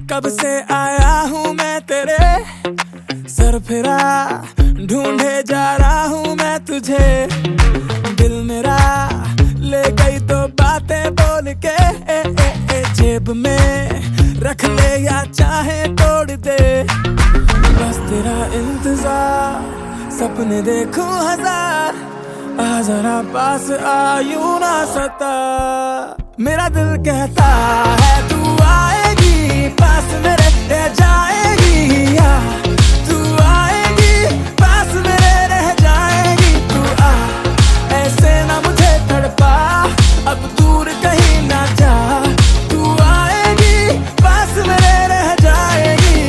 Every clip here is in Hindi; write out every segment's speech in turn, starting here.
कब से आया हूँ मैं तेरे सर फिरा, ढूंढे जा रहा हूँ मैं तुझे। दिल मेरा ले गई तो बातें बोल के जेब में रख ले या चाहे तोड़ दे। बस तेरा इंतजार, सपने देखूं हजार, आ जरा पास आ यूं ना सता। मेरा दिल कहता है तू आएगी पास मेरे, रह जाएगी या तू आएगी पास मेरे, रह जाएगी तू आ। ऐसे ना मुझे तड़पा, अब दूर कहीं ना जा, तू आएगी पास मेरे, रह जाएगी।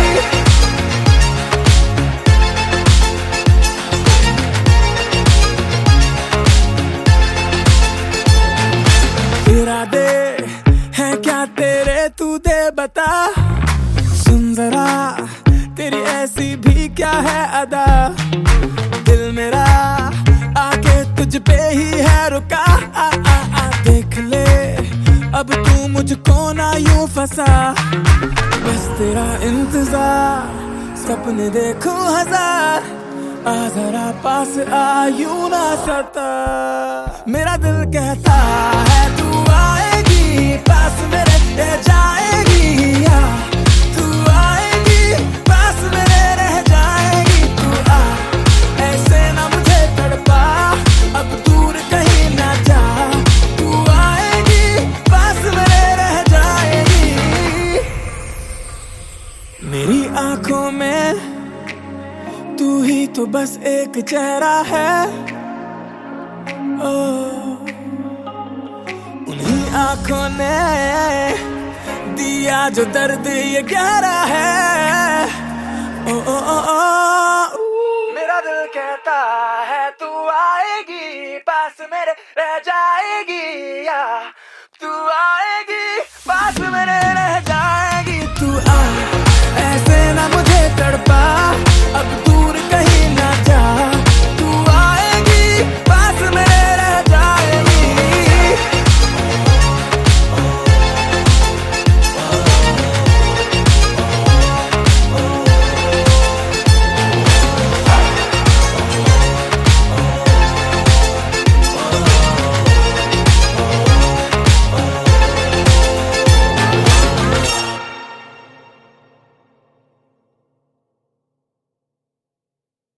इरादे हैं क्या तेरे, तू दे बता। सुन जरा तेरी ऐसी भी क्या है अदा, दिल मेरा आके तुझ पे ही है रुका। देख ले अब तू मुझको ना यूं फंसा। बस तेरा इंतजार, सपने देखूं हजार, आ जरा पास आ यूं ना सता। मेरा दिल कहता है तू आएगी पास मेरे, रह जाएगी या तू आएगी पास मेरे, रह जाएगी तू आ। ऐसे ना मुझे तड़पा, अब दूर कहीं ना जा, तू आएगी पास मेरे, रह जाएगी। मेरी आंखों में तू ही तो बस एक चेहरा है, उन्हीं आंखों ने दिया जो दर्द ये गहरा है। मेरा दिल कहता है तू आएगी पास मेरे, रह जाएगी या तू आएगी पास मेरे, रह जाएगी।